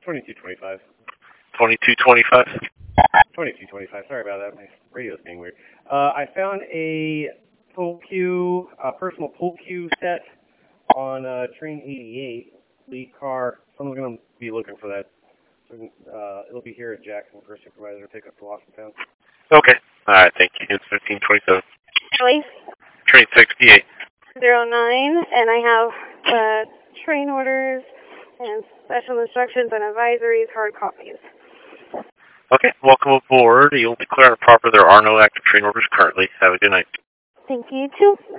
2225. 2225? 2225. Sorry about that. My radio's being weird. I found a personal pull cue set on train 88, lead car. Someone's going to be looking for that. It'll be here at Jackson for a supervisor to pick up to Washington. Okay. All right, thank you. It's 1527. Really? Train 68. 09, and I have train orders and special instructions and advisories, hard copies. Okay, welcome aboard. You'll declare proper there are no active train orders currently. Have a good night. Thank you, too.